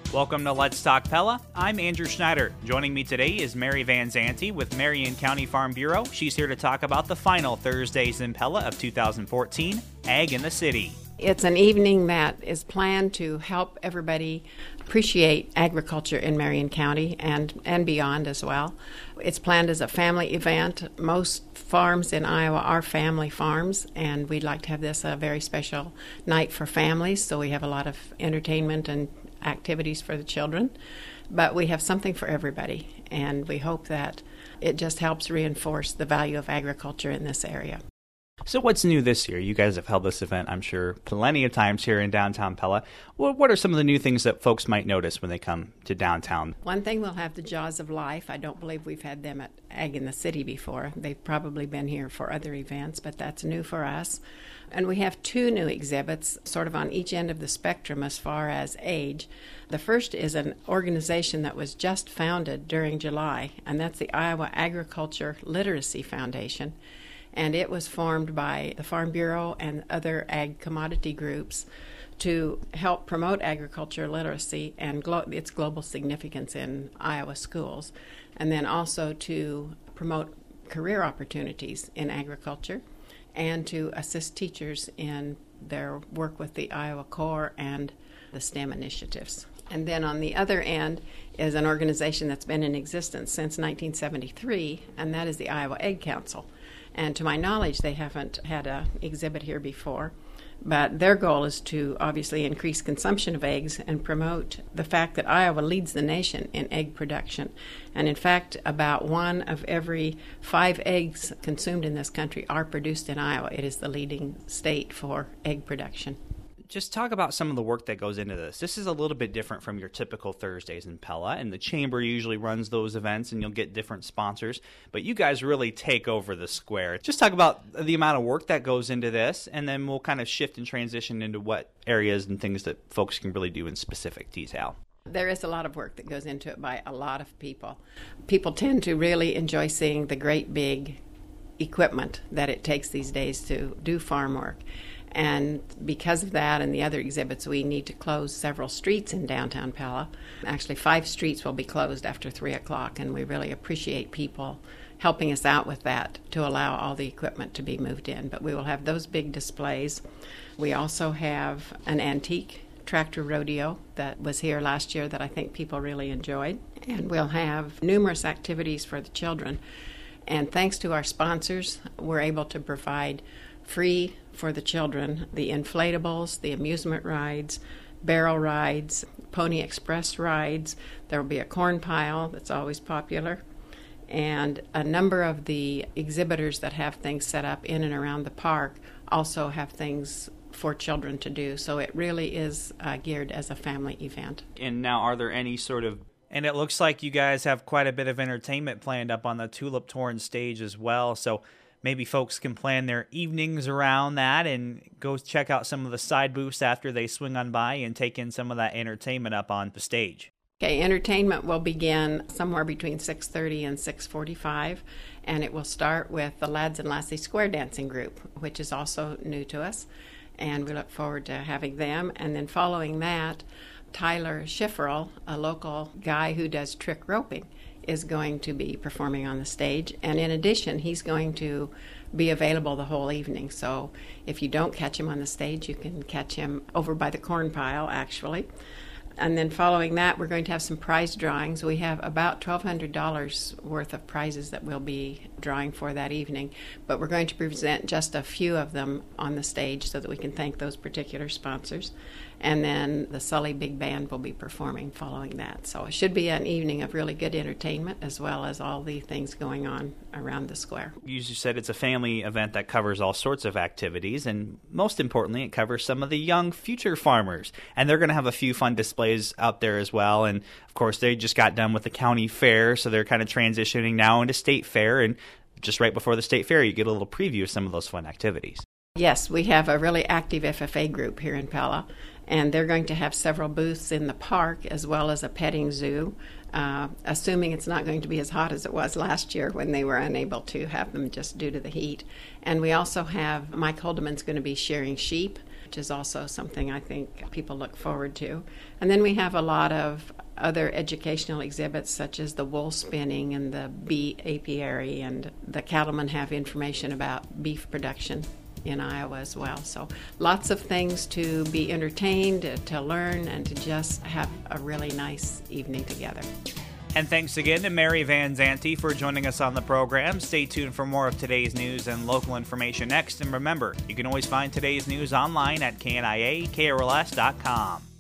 Welcome to Let's Talk Pella. I'm Andrew Schneider. Joining me today is Mary Van Zanti with Marion County Farm Bureau. She's here to talk about the final Thursdays in Pella of 2014, Ag in the City. It's an evening that is planned to help everybody appreciate agriculture in Marion County and beyond as well. It's planned as a family event. Most farms in Iowa are family farms, and we'd like to have this a very special night for families, so we have a lot of entertainment and activities for the children. But we have something for everybody, and we hope that it just helps reinforce the value of agriculture in this area. So what's new this year? You guys have held this event, I'm sure, plenty of times here in downtown Pella. What are some of the new things that folks might notice when they come to downtown? One thing, we'll have the Jaws of Life. I don't believe we've had them at Ag in the City before. They've probably been here for other events, but that's new for us. And we have two new exhibits sort of on each end of the spectrum as far as age. The first is an organization that was just founded during July, and that's the Iowa Agriculture Literacy Foundation. And it was formed by the Farm Bureau and other ag commodity groups to help promote agriculture literacy and its global significance in Iowa schools, and then also to promote career opportunities in agriculture and to assist teachers in their work with the Iowa Corps and the STEM initiatives. And then on the other end is an organization that's been in existence since 1973, and that is the Iowa Egg Council. And to my knowledge, they haven't had an exhibit here before. But their goal is to obviously increase consumption of eggs and promote the fact that Iowa leads the nation in egg production. And in fact, about 1 of every 5 eggs consumed in this country are produced in Iowa. It is the leading state for egg production. Just talk about some of the work that goes into this. This is a little bit different from your typical Thursdays in Pella, and the Chamber usually runs those events, and you'll get different sponsors. But you guys really take over the square. Just talk about the amount of work that goes into this, and then we'll kind of shift and transition into what areas and things that folks can really do in specific detail. There is a lot of work that goes into it by a lot of people. People tend to really enjoy seeing the great big equipment that it takes these days to do farm work. And because of that and the other exhibits, we need to close several streets in downtown Pella. Actually, 5 streets will be closed after 3 o'clock, and we really appreciate people helping us out with that to allow all the equipment to be moved in. But we will have those big displays. We also have an antique tractor rodeo that was here last year that I think people really enjoyed. And we'll have numerous activities for the children. And thanks to our sponsors, we're able to provide free for the children the inflatables, the amusement rides, barrel rides, Pony Express rides. There will be a corn pile that's always popular. And a number of the exhibitors that have things set up in and around the park also have things for children to do. So it really is geared as a family event. And now, are there any sort of... And it looks like you guys have quite a bit of entertainment planned up on the Tulip Torn stage as well. So maybe folks can plan their evenings around that and go check out some of the side booths after they swing on by and take in some of that entertainment up on the stage. Okay, entertainment will begin somewhere between 6:30 and 6:45, and it will start with the Lads and Lassie Square Dancing Group, which is also new to us, and we look forward to having them. And then following that, Tyler Schifferl, a local guy who does trick roping, is going to be performing on the stage. And in addition, he's going to be available the whole evening. So if you don't catch him on the stage, you can catch him over by the corn pile, actually. And then following that, we're going to have some prize drawings. We have about $1,200 worth of prizes that we'll be drawing for that evening. But we're going to present just a few of them on the stage so that we can thank those particular sponsors. And then the Sully Big Band will be performing following that. So it should be an evening of really good entertainment as well as all the things going on around the square. You said it's a family event that covers all sorts of activities, and most importantly, it covers some of the young future farmers. And they're going to have a few fun displays out there as well. And of course, they just got done with the county fair, so they're kind of transitioning now into state fair. And just right before the state fair, you get a little preview of some of those fun activities. Yes, we have a really active FFA group here in Pella, and they're going to have several booths in the park as well as a petting zoo, assuming it's not going to be as hot as it was last year when they were unable to have them just due to the heat. And we also have Mike Holdeman's going to be shearing sheep, which is also something I think people look forward to. And then we have a lot of other educational exhibits such as the wool spinning and the bee apiary, and the cattlemen have information about beef production in Iowa as well. So lots of things to be entertained, to learn, and to just have a really nice evening together. And thanks again to Mary Van Zanti for joining us on the program. Stay tuned for more of today's news and local information next. And remember, you can always find today's news online at KNIA-KRLS.com.